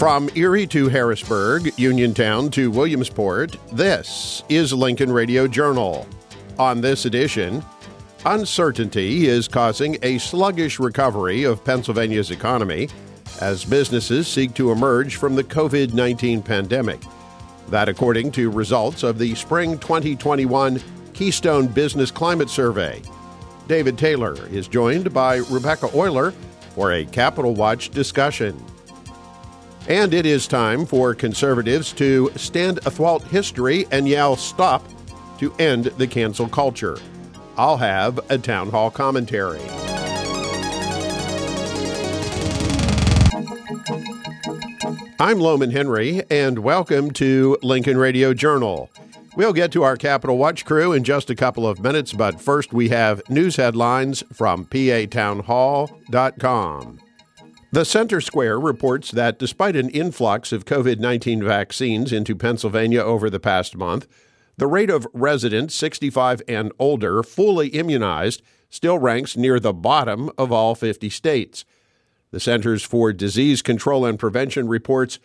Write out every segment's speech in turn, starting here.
From Erie to Harrisburg, Uniontown to Williamsport, this is Lincoln Radio Journal. On this edition, uncertainty is causing a sluggish recovery of Pennsylvania's economy as businesses seek to emerge from the COVID-19 pandemic. That according to results of the Spring 2021 Keystone Business Climate Survey. David Taylor is joined by Rebecca Euler for a Capital Watch discussion. And it is time for conservatives to stand athwart history and yell stop to end the cancel culture. I'll have a town hall commentary. I'm Loman Henry, and welcome to Lincoln Radio Journal. We'll get to our Capital Watch crew in just a couple of minutes, but first we have news headlines from PATownhall.com. The Center Square reports that despite an influx of COVID-19 vaccines into Pennsylvania over the past month, the rate of residents 65 and older fully immunized still ranks near the bottom of all 50 states. The Centers for Disease Control and Prevention reports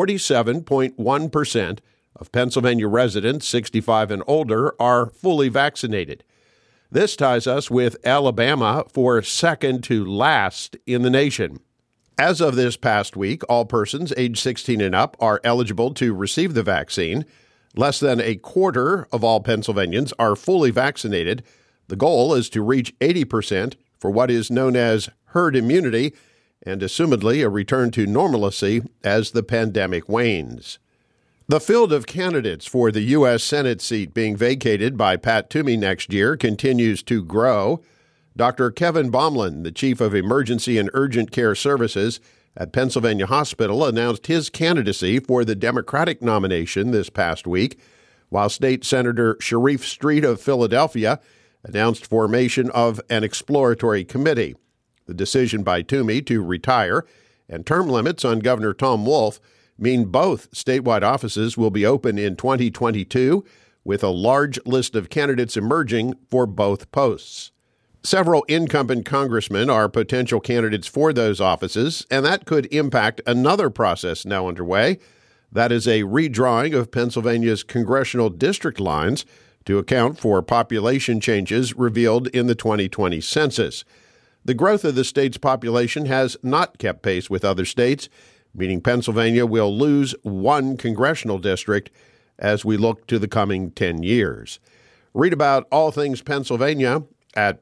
47.1% of Pennsylvania residents 65 and older are fully vaccinated. This ties us with Alabama for second to last in the nation. As of this past week, all persons age 16 and up are eligible to receive the vaccine. Less than a quarter of all Pennsylvanians are fully vaccinated. The goal is to reach 80% for what is known as herd immunity and assumedly a return to normalcy as the pandemic wanes. The field of candidates for the U.S. Senate seat being vacated by Pat Toomey next year continues to grow. Dr. Kevin Bomlin, the Chief of Emergency and Urgent Care Services at Pennsylvania Hospital, announced his candidacy for the Democratic nomination this past week, while State Senator Sharif Street of Philadelphia announced formation of an exploratory committee. The decision by Toomey to retire and term limits on Governor Tom Wolf mean both statewide offices will be open in 2022, with a large list of candidates emerging for both posts. Several incumbent congressmen are potential candidates for those offices, and that could impact another process now underway. That is a redrawing of Pennsylvania's congressional district lines to account for population changes revealed in the 2020 census. The growth of the state's population has not kept pace with other states, meaning Pennsylvania will lose one congressional district as we look to the coming 10 years. Read about all things Pennsylvania at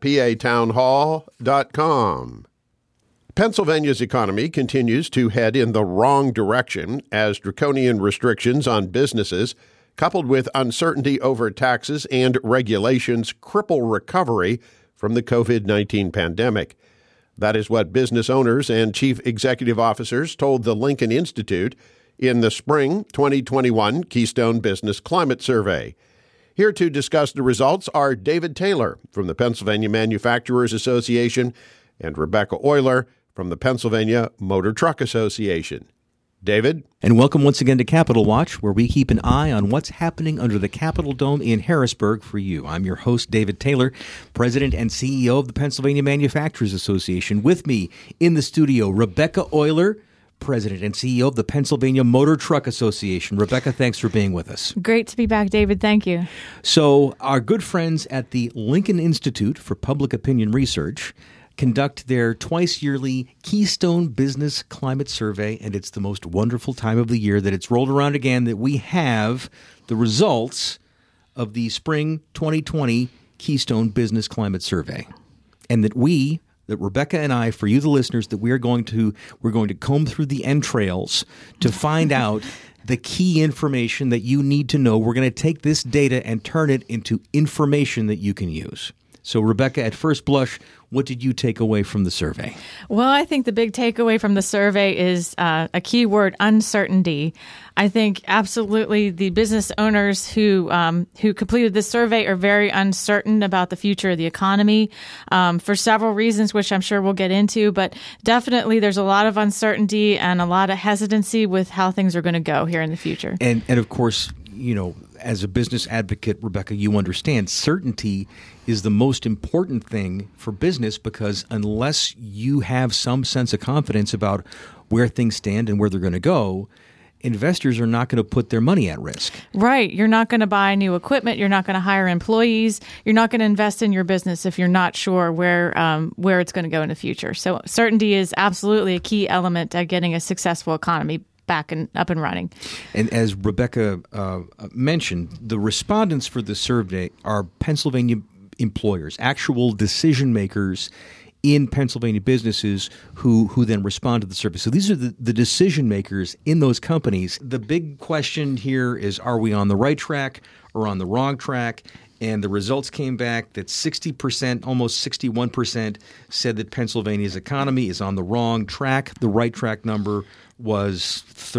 PATownhall.com. Pennsylvania's economy continues to head in the wrong direction as draconian restrictions on businesses, coupled with uncertainty over taxes and regulations, cripple recovery from the COVID-19 pandemic. That is what business owners and chief executive officers told the Lincoln Institute in the Spring 2021 Keystone Business Climate Survey. Here to discuss the results are David Taylor from the Pennsylvania Manufacturers Association and Rebecca Euler from the Pennsylvania Motor Truck Association. David? And welcome once again to Capital Watch, where we keep an eye on what's happening under the Capitol Dome in Harrisburg for you. I'm your host, David Taylor, President and CEO of the Pennsylvania Manufacturers Association. With me in the studio, Rebecca Euler, President and CEO of the Pennsylvania Motor Truck Association. Rebecca, thanks for being with us. Great to be back, David. Thank you. So our good friends at the Lincoln Institute for Public Opinion Research conduct their twice-yearly Keystone Business Climate Survey, and it's the most wonderful time of the year that it's rolled around again that we have the results of the Spring 2020 Keystone Business Climate Survey, and that Rebecca and I, for you the listeners, that we're going to comb through the entrails to find out the key information that you need to know. We're going to take this data and turn it into information that you can use. So, Rebecca, at first blush, what did you take away from the survey? Well, I think the big takeaway from the survey is a key word: uncertainty. I think absolutely the business owners who completed this survey are very uncertain about the future of the economy for several reasons, which I'm sure we'll get into. But definitely there's a lot of uncertainty and a lot of hesitancy with how things are going to go here in the future. And of course, you know, as a business advocate, Rebecca, you understand certainty is the most important thing for business, because unless you have some sense of confidence about where things stand and where they're going to go, investors are not going to put their money at risk. Right. You're not going to buy new equipment. You're not going to hire employees. You're not going to invest in your business if you're not sure where it's going to go in the future. So certainty is absolutely a key element at getting a successful economy back and up and running. And as Rebecca mentioned, the respondents for the survey are Pennsylvania employers, actual decision makers in Pennsylvania businesses who then respond to the survey. So these are the decision makers in those companies. The big question here is, are we on the right track or on the wrong track? And the results came back that 60%, almost 61%, said that Pennsylvania's economy is on the wrong track. The right track number was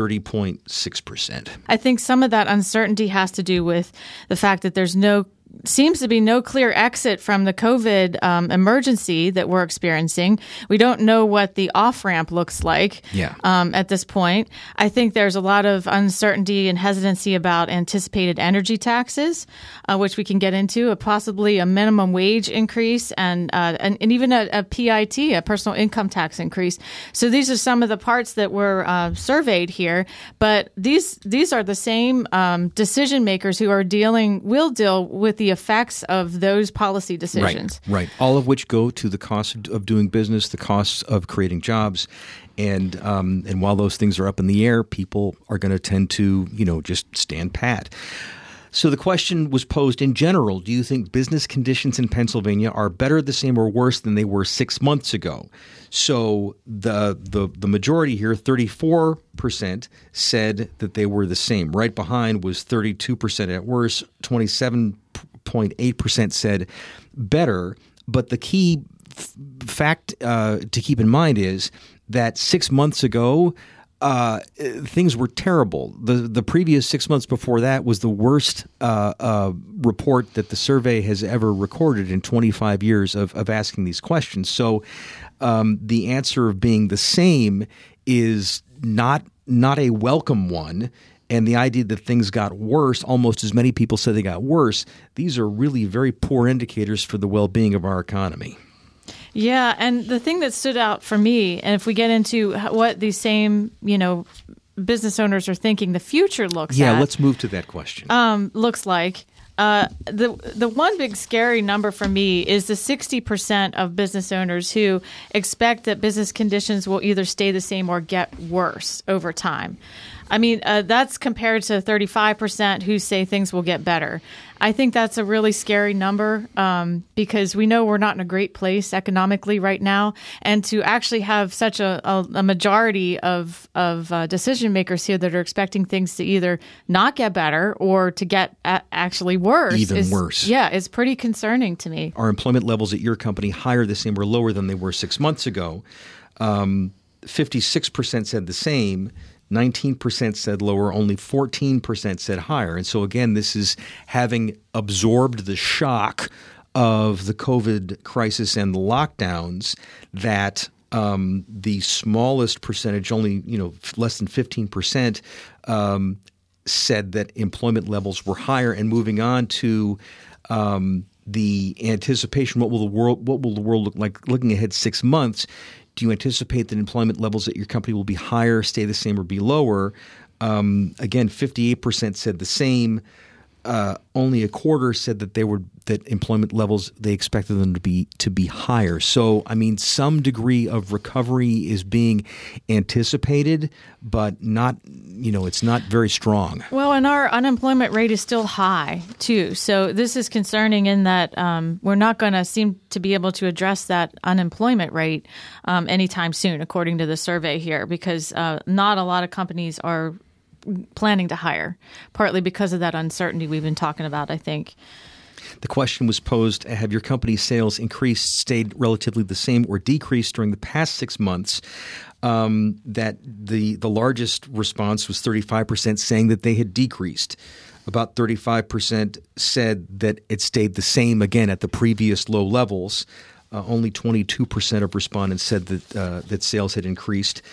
30.6%. I think some of that uncertainty has to do with the fact that seems to be no clear exit from the COVID emergency that we're experiencing. We don't know what the off-ramp looks like at this point. I think there's a lot of uncertainty and hesitancy about anticipated energy taxes, which we can get into, possibly a minimum wage increase and even a PIT, a personal income tax increase. So these are some of the parts that were surveyed here. But these are the same decision makers who will deal with the effects of those policy decisions. Right. All of which go to the cost of doing business, the costs of creating jobs. And while those things are up in the air, people are going to tend to, just stand pat. So the question was posed in general: do you think business conditions in Pennsylvania are better, the same, or worse than they were 6 months ago? So the majority here, 34%, said that they were the same. Right behind was 32% at worse, 27.8% said better. But the key fact to keep in mind is that 6 months ago, things were terrible. The previous 6 months before that was the worst report that the survey has ever recorded in 25 years of asking these questions. So the answer of being the same is not a welcome one. And the idea that things got worse, almost as many people say they got worse, these are really very poor indicators for the well-being of our economy. Yeah, and the thing that stood out for me, and if we get into what these same, business owners are thinking the future looks Yeah, let's move to that question. Looks like. The one big scary number for me is the 60% of business owners who expect that business conditions will either stay the same or get worse over time. I mean, that's compared to 35% who say things will get better. I think that's a really scary number because we know we're not in a great place economically right now. And to actually have such a majority of decision makers here that are expecting things to either not get better or to get actually worse. Even worse. Yeah, it's pretty concerning to me. Are employment levels at your company higher, the same, or lower than they were 6 months ago? 56% said the same. 19% said lower, only 14% said higher. And so again, this is having absorbed the shock of the COVID crisis and the lockdowns that the smallest percentage, only less than 15%, said that employment levels were higher. And moving on to the anticipation, what will the world look like looking ahead 6 months? Do you anticipate that employment levels at your company will be higher, stay the same, or be lower? Again, 58% said the same. Only a quarter said that that employment levels, they expected them to be higher. So, I mean, some degree of recovery is being anticipated, but not, it's not very strong. Well, and our unemployment rate is still high too. So this is concerning in that we're not going to seem to be able to address that unemployment rate anytime soon, according to the survey here, because not a lot of companies are planning to hire, partly because of that uncertainty we've been talking about, I think. The question was posed: have your company's sales increased, stayed relatively the same, or decreased during the past 6 months? That the largest response was 35% saying that they had decreased. About 35% said that it stayed the same, again, at the previous low levels. Only 22% of respondents said that sales had increased.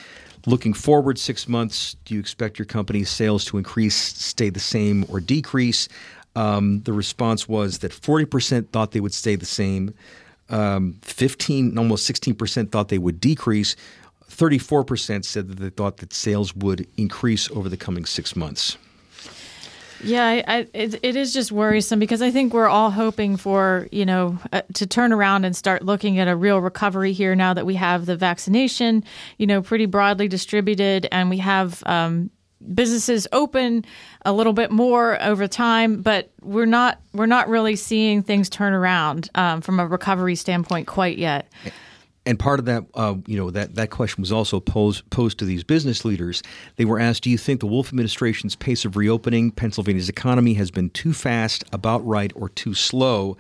Looking forward 6 months, do you expect your company's sales to increase, stay the same, or decrease? The response was that 40% thought they would stay the same. 15, almost 16% thought they would decrease. 34% said that they thought that sales would increase over the coming 6 months. Yeah, it is just worrisome because I think we're all hoping for, to turn around and start looking at a real recovery here now that we have the vaccination, pretty broadly distributed, and we have businesses open a little bit more over time, but we're not really seeing things turn around from a recovery standpoint quite yet. And part of that, that question was also posed to these business leaders. They were asked, do you think the Wolf administration's pace of reopening Pennsylvania's economy has been too fast, about right, or too slow?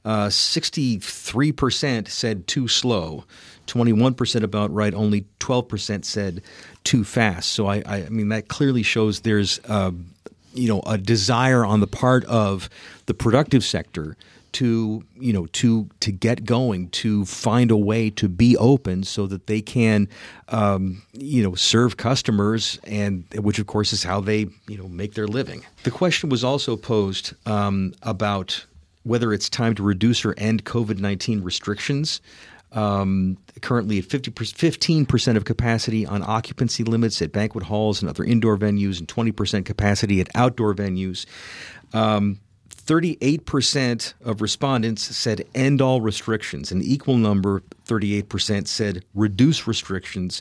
63% said too slow. 21% about right. Only 12% said too fast. So I mean, that clearly shows there's a desire on the part of the productive sector to get going, to find a way to be open so that they can, serve customers, and which of course is how they, make their living. The question was also posed about whether it's time to reduce or end COVID-19 restrictions. Currently at 15% of capacity on occupancy limits at banquet halls and other indoor venues, and 20% capacity at outdoor venues. 38% of respondents said end all restrictions. An equal number, 38%, said reduce restrictions.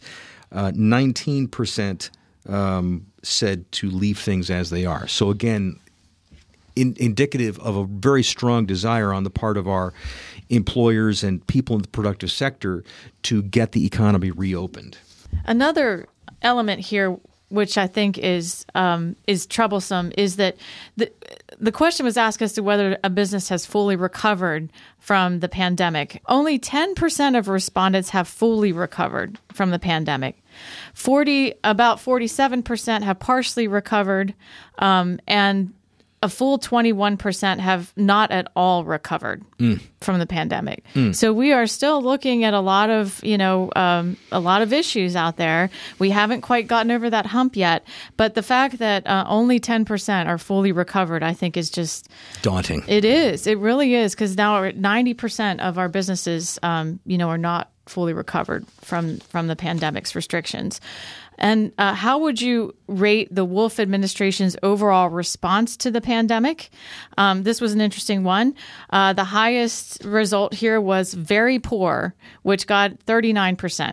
19% said to leave things as they are. So again, indicative of a very strong desire on the part of our employers and people in the productive sector to get the economy reopened. Another element here, which I think is troublesome, is that the question was asked as to whether a business has fully recovered from the pandemic. Only 10% of respondents have fully recovered from the pandemic. About 47% have partially recovered, and a full 21% have not at all recovered from the pandemic. So we are still looking at a lot of issues out there. We haven't quite gotten over that hump yet, but the fact that only 10% are fully recovered, I think, is just daunting. It is. It really is, because now 90% of our businesses, are not fully recovered from the pandemic's restrictions. And how would you rate the Wolf administration's overall response to the pandemic? This was an interesting one. The highest result here was very poor, which got 39%,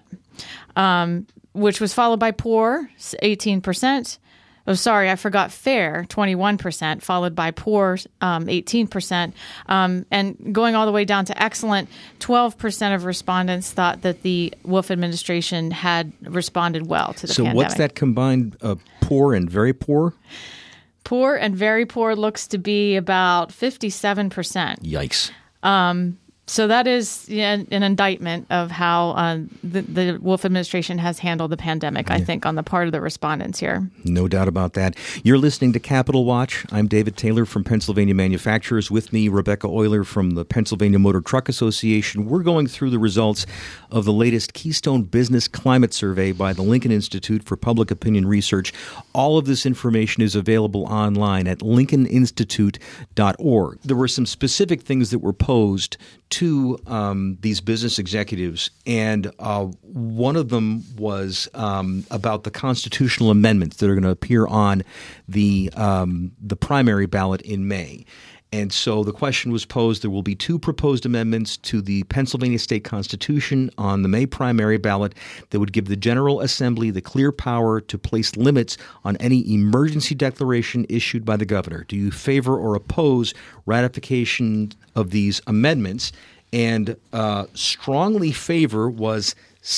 which was followed by poor, 18%. Oh, sorry, I forgot fair, 21%, followed by poor, 18%. And going all the way down to excellent, 12% of respondents thought that the Wolf administration had responded well to the pandemic. So what's that combined, poor and very poor? Poor and very poor looks to be about 57%. Yikes. So that is an indictment of how the Wolf administration has handled the pandemic, I think, on the part of the respondents here. No doubt about that. You're listening to Capital Watch. I'm David Taylor from Pennsylvania Manufacturers. With me, Rebecca Euler from the Pennsylvania Motor Truck Association. We're going through the results of the latest Keystone Business Climate Survey by the Lincoln Institute for Public Opinion Research. All of this information is available online at lincolninstitute.org. There were some specific things that were posed to these business executives, and one of them was about the constitutional amendments that are going to appear on the primary ballot in May. And so the question was posed, there will be 2 proposed amendments to the Pennsylvania State Constitution on the May primary ballot that would give the General Assembly the clear power to place limits on any emergency declaration issued by the governor. Do you favor or oppose ratification of these amendments? And strongly favor was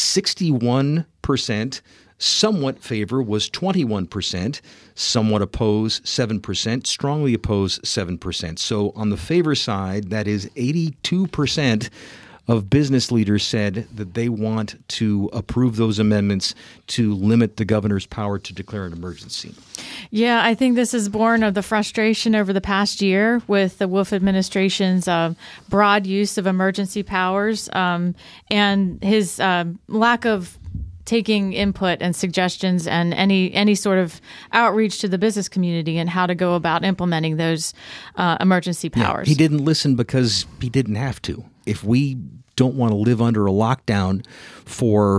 61%. Somewhat favor was 21%, somewhat oppose 7%, strongly oppose 7%. So on the favor side, that is 82% of business leaders said that they want to approve those amendments to limit the governor's power to declare an emergency. Yeah, I think this is born of the frustration over the past year with the Wolf administration's broad use of emergency powers and his lack of taking input and suggestions and any sort of outreach to the business community and how to go about implementing those emergency powers. Yeah, he didn't listen because he didn't have to. If we don't want to live under a lockdown for,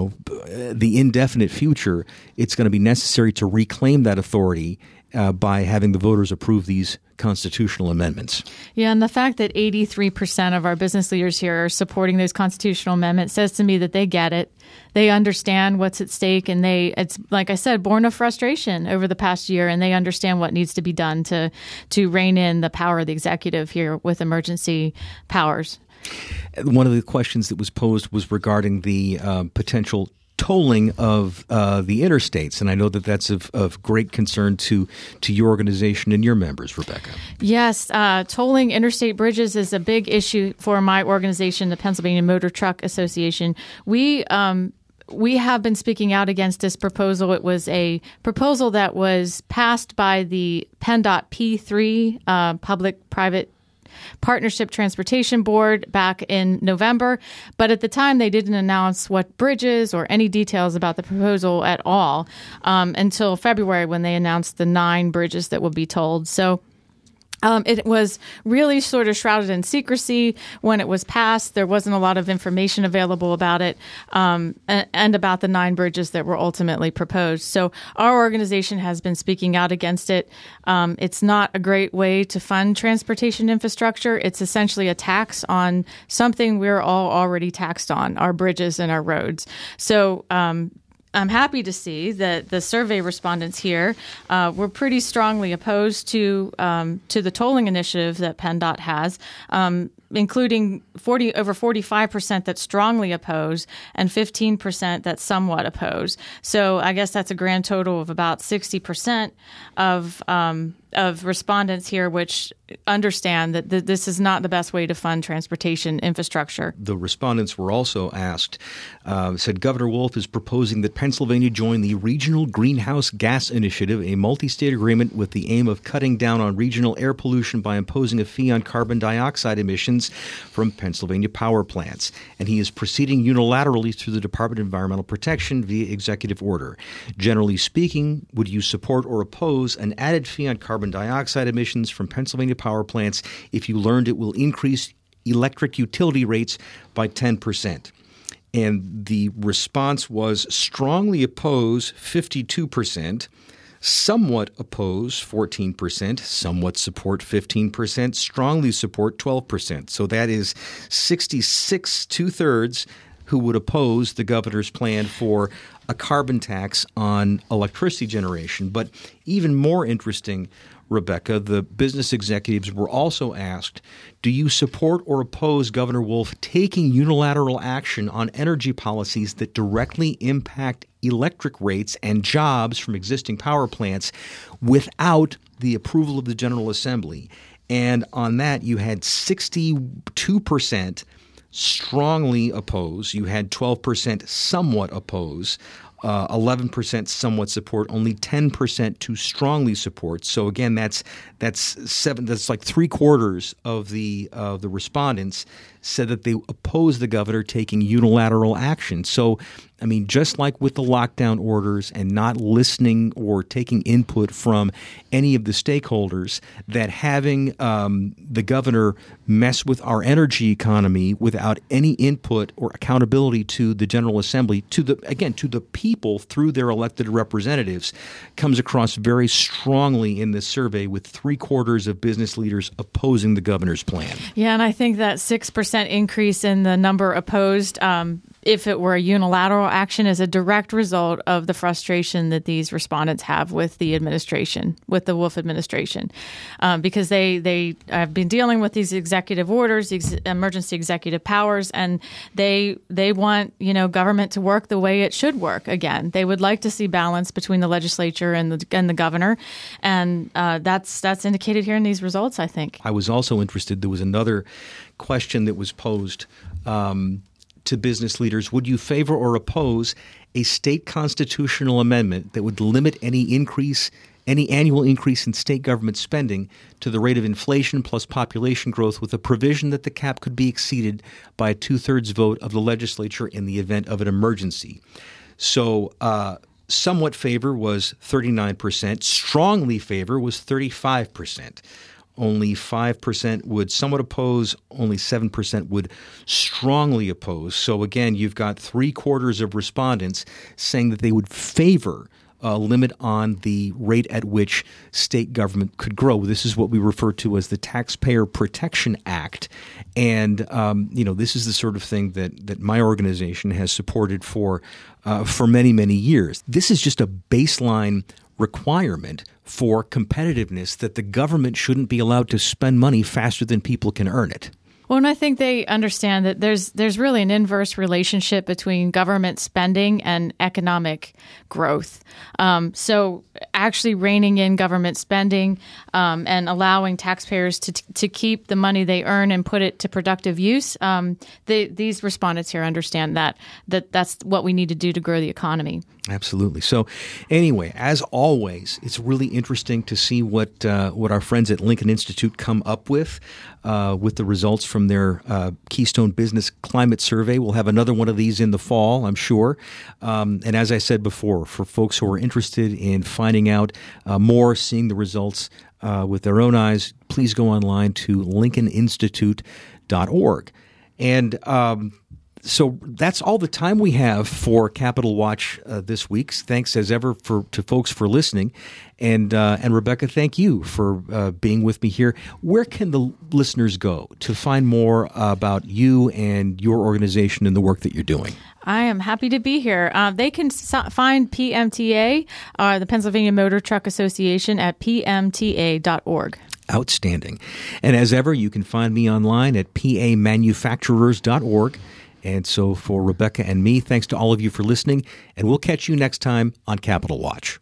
the indefinite future, it's going to be necessary to reclaim that authority by having the voters approve these constitutional amendments. Yeah, and the fact that 83% of our business leaders here are supporting those constitutional amendments says to me that they get it. They understand what's at stake, and it's like I said, born of frustration over the past year, and they understand what needs to be done to rein in the power of the executive here with emergency powers. One of the questions that was posed was regarding the potential tolling of the interstates, and I know that that's of great concern to your organization and your members, Rebecca. Yes, tolling interstate bridges is a big issue for my organization, the Pennsylvania Motor Truck Association. We have been speaking out against this proposal. It was a proposal that was passed by the PennDOT P3, Public-Private Partnership Transportation Board, back in November. But at the time, they didn't announce what bridges or any details about the proposal at all until February, when they announced the 9 bridges that would be tolled. So it was really sort of shrouded in secrecy when it was passed. There wasn't a lot of information available about it and about the 9 bridges that were ultimately proposed. So our organization has been speaking out against it. It's not a great way to fund transportation infrastructure. It's essentially a tax on something we're all already taxed on, our bridges and our roads. So I'm happy to see that the survey respondents here were pretty strongly opposed to the tolling initiative that PennDOT has, including over 45% that strongly oppose and 15% that somewhat oppose. So I guess that's a grand total of about 60% of respondents here, which understand that this is not the best way to fund transportation infrastructure. The respondents were also asked, said Governor Wolf is proposing that Pennsylvania join the Regional Greenhouse Gas Initiative, a multi-state agreement with the aim of cutting down on regional air pollution by imposing a fee on carbon dioxide emissions from Pennsylvania power plants. And he is proceeding unilaterally through the Department of Environmental Protection via executive order. Generally speaking, would you support or oppose an added fee on carbon dioxide emissions from Pennsylvania power plants if you learned it will increase electric utility rates by 10%? And the response was strongly oppose, 52%, somewhat oppose, 14%, somewhat support, 15%, strongly support, 12%. So that is 66, 2/3, who would oppose the governor's plan for a carbon tax on electricity generation. But even more interesting, Rebecca, the business executives were also asked, do you support or oppose Governor Wolf taking unilateral action on energy policies that directly impact electric rates and jobs from existing power plants without the approval of the General Assembly? And on that, you had 62% strongly oppose. You had 12% somewhat oppose. 11% somewhat support, only 10% to strongly support. So again, that's like 3/4 of the respondents said that they oppose the governor taking unilateral action. So, I mean, just like with the lockdown orders and not listening or taking input from any of the stakeholders, that having the governor mess with our energy economy without any input or accountability to the General Assembly, to the people through their elected representatives, comes across very strongly in this survey, with 3/4 of business leaders opposing the governor's plan. Yeah, and I think that 6% increase in the number opposed, if it were a unilateral action, is a direct result of the frustration that these respondents have with the administration, with the Wolf administration, because they have been dealing with these executive orders, emergency executive powers, and they want government to work the way it should work again. They would like to see balance between the legislature and the governor, and that's indicated here in these results, I think. I was also interested. There was another question that was posed to business leaders. Would you favor or oppose a state constitutional amendment that would limit any annual increase in state government spending to the rate of inflation plus population growth, with a provision that the cap could be exceeded by a 2/3 vote of the legislature in the event of an emergency? So somewhat favor was 39%. Strongly favor was 35%. Only 5% would somewhat oppose. Only 7% would strongly oppose. So again, you've got 3/4 of respondents saying that they would favor a limit on the rate at which state government could grow. This is what we refer to as the Taxpayer Protection Act. And, this is the sort of thing that my organization has supported for many, many years. This is just a baseline requirement for competitiveness that the government shouldn't be allowed to spend money faster than people can earn it. Well, and I think they understand that there's really an inverse relationship between government spending and economic growth. So actually reining in government spending and allowing taxpayers to keep the money they earn and put it to productive use, these respondents here understand that's what we need to do to grow the economy. Absolutely. So anyway, as always, it's really interesting to see what our friends at Lincoln Institute come up with the results from their Keystone Business Climate Survey. We'll have another one of these in the fall, I'm sure. And as I said before, for folks who are interested in finding out more, seeing the results with their own eyes, please go online to lincolninstitute.org. And so that's all the time we have for Capital Watch this week. Thanks as ever to folks for listening. And Rebecca, thank you for being with me here. Where can the listeners go to find more about you and your organization and the work that you're doing? I am happy to be here. They can find PMTA, the Pennsylvania Motor Truck Association, at pmta.org. Outstanding. And as ever, you can find me online at pamanufacturers.org. And so for Rebecca and me, thanks to all of you for listening, and we'll catch you next time on Capital Watch.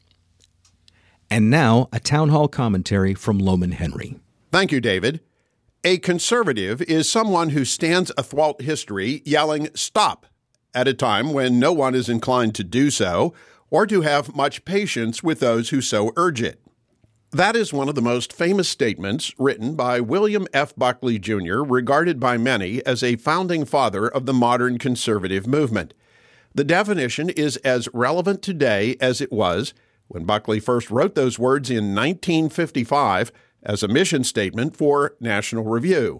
And now, a town hall commentary from Lowman Henry. Thank you, David. A conservative is someone who stands athwart history yelling, "Stop!" at a time when no one is inclined to do so, or to have much patience with those who so urge it. That is one of the most famous statements written by William F. Buckley, Jr., regarded by many as a founding father of the modern conservative movement. The definition is as relevant today as it was when Buckley first wrote those words in 1955 as a mission statement for National Review.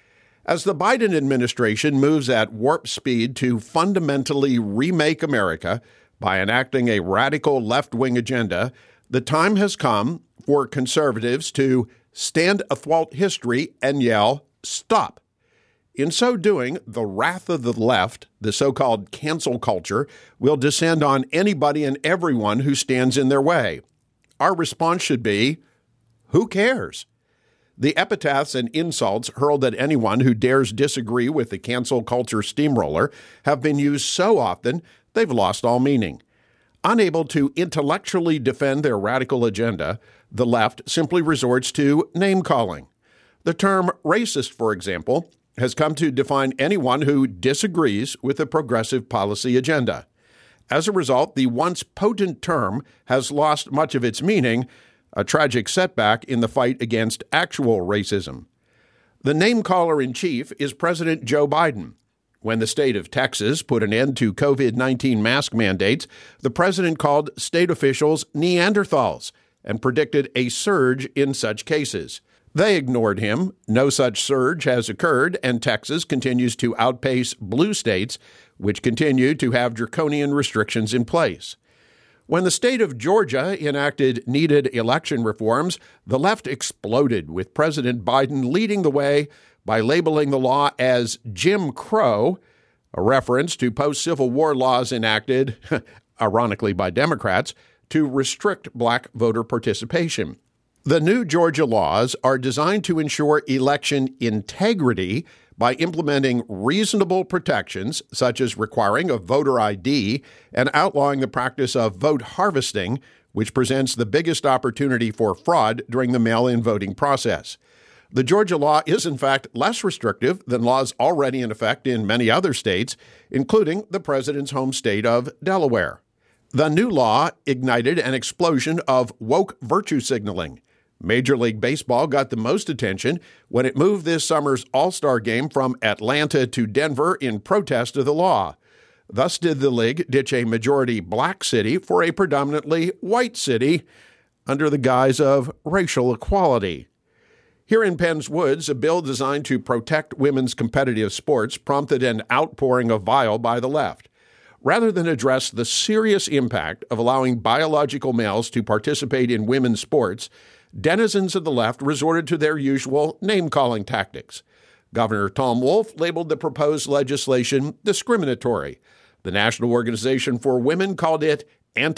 As the Biden administration moves at warp speed to fundamentally remake America by enacting a radical left-wing agenda, the time has come for conservatives to stand athwart history and yell, "Stop." In so doing, the wrath of the left, the so-called cancel culture, will descend on anybody and everyone who stands in their way. Our response should be, who cares? The epithets and insults hurled at anyone who dares disagree with the cancel culture steamroller have been used so often they've lost all meaning. Unable to intellectually defend their radical agenda, the left simply resorts to name-calling. The term racist, for example, has come to define anyone who disagrees with a progressive policy agenda. As a result, the once potent term has lost much of its meaning, a tragic setback in the fight against actual racism. The name-caller-in-chief is President Joe Biden. When the state of Texas put an end to COVID-19 mask mandates, the president called state officials Neanderthals and predicted a surge in such cases. They ignored him. No such surge has occurred, and Texas continues to outpace blue states, which continue to have draconian restrictions in place. When the state of Georgia enacted needed election reforms, the left exploded, with President Biden leading the way by labeling the law as Jim Crow, a reference to post-Civil War laws enacted, ironically by Democrats, to restrict black voter participation. The new Georgia laws are designed to ensure election integrity by implementing reasonable protections, such as requiring a voter ID and outlawing the practice of vote harvesting, which presents the biggest opportunity for fraud during the mail-in voting process. The Georgia law is, in fact, less restrictive than laws already in effect in many other states, including the president's home state of Delaware. The new law ignited an explosion of woke virtue signaling. Major League Baseball got the most attention when it moved this summer's All-Star game from Atlanta to Denver in protest of the law. Thus did the League ditch a majority black city for a predominantly white city under the guise of racial equality. Here in Penn's Woods, a bill designed to protect women's competitive sports prompted an outpouring of bile by the left. Rather than address the serious impact of allowing biological males to participate in women's sports, denizens of the left resorted to their usual name-calling tactics. Governor Tom Wolf labeled the proposed legislation discriminatory. The National Organization for Women called it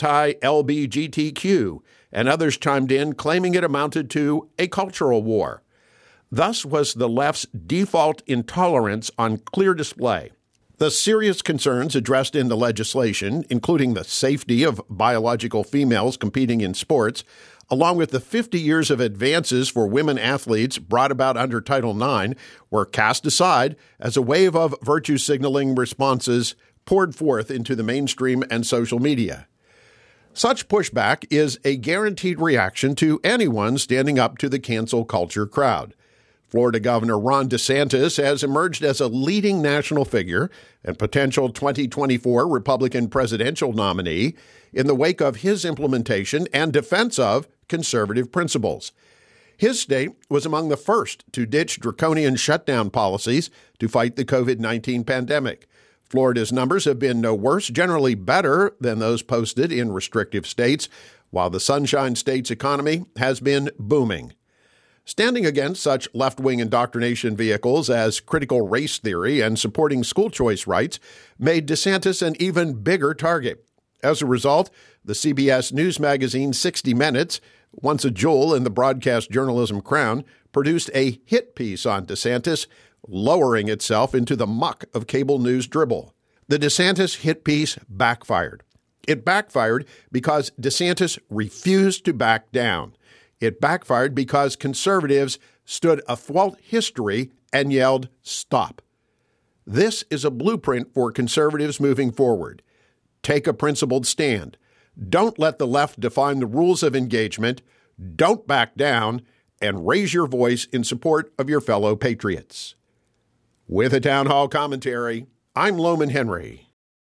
anti-LGBTQ, and others chimed in, claiming it amounted to a cultural war. Thus was the left's default intolerance on clear display. The serious concerns addressed in the legislation, including the safety of biological females competing in sports, along with the 50 years of advances for women athletes brought about under Title IX, were cast aside as a wave of virtue signaling responses poured forth into the mainstream and social media. Such pushback is a guaranteed reaction to anyone standing up to the cancel culture crowd. Florida Governor Ron DeSantis has emerged as a leading national figure and potential 2024 Republican presidential nominee in the wake of his implementation and defense of conservative principles. His state was among the first to ditch draconian shutdown policies to fight the COVID-19 pandemic. Florida's numbers have been no worse, generally better than those posted in restrictive states, while the Sunshine State's economy has been booming. Standing against such left-wing indoctrination vehicles as critical race theory and supporting school choice rights made DeSantis an even bigger target. As a result, the CBS News magazine 60 Minutes, once a jewel in the broadcast journalism crown, produced a hit piece on DeSantis, lowering itself into the muck of cable news dribble. The DeSantis hit piece backfired. It backfired because DeSantis refused to back down. It backfired because conservatives stood athwart history and yelled, "Stop." This is a blueprint for conservatives moving forward. Take a principled stand. Don't let the left define the rules of engagement. Don't back down, and raise your voice in support of your fellow patriots. With a town hall commentary, I'm Loman Henry.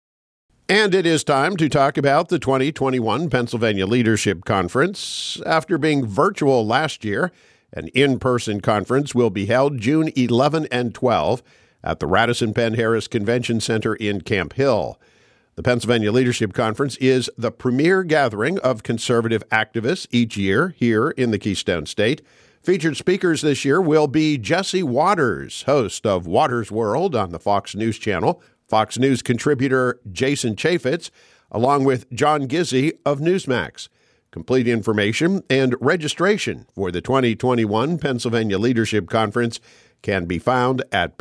And it is time to talk about the 2021 Pennsylvania Leadership Conference. After being virtual last year, an in-person conference will be held June 11 and 12 at the Radisson Penn Harris Convention Center in Camp Hill. The Pennsylvania Leadership Conference is the premier gathering of conservative activists each year here in the Keystone State. Featured speakers this year will be Jesse Watters, host of Watters World on the Fox News Channel, Fox News contributor Jason Chaffetz, along with John Gizzi of Newsmax. Complete information and registration for the 2021 Pennsylvania Leadership Conference can be found at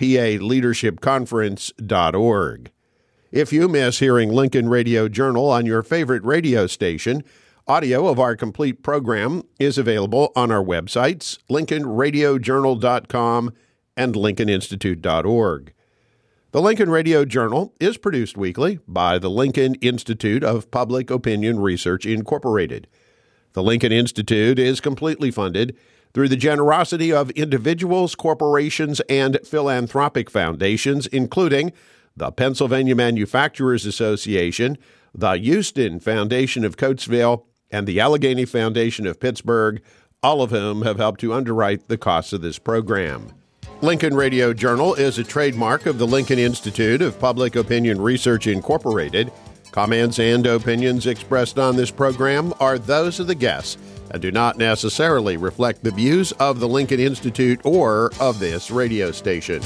paleadershipconference.org. If you miss hearing Lincoln Radio Journal on your favorite radio station, audio of our complete program is available on our websites, lincolnradiojournal.com and lincolninstitute.org. The Lincoln Radio Journal is produced weekly by the Lincoln Institute of Public Opinion Research, Incorporated. The Lincoln Institute is completely funded through the generosity of individuals, corporations, and philanthropic foundations, including the Pennsylvania Manufacturers Association, the Houston Foundation of Coatesville, and the Allegheny Foundation of Pittsburgh, all of whom have helped to underwrite the costs of this program. Lincoln Radio Journal is a trademark of the Lincoln Institute of Public Opinion Research, Incorporated. Comments and opinions expressed on this program are those of the guests and do not necessarily reflect the views of the Lincoln Institute or of this radio station.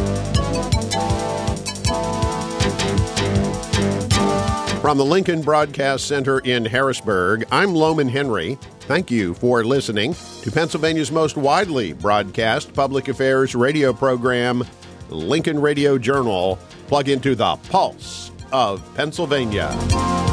From the Lincoln Broadcast Center in Harrisburg, I'm Loman Henry. Thank you for listening to Pennsylvania's most widely broadcast public affairs radio program, Lincoln Radio Journal. Plug into the pulse of Pennsylvania.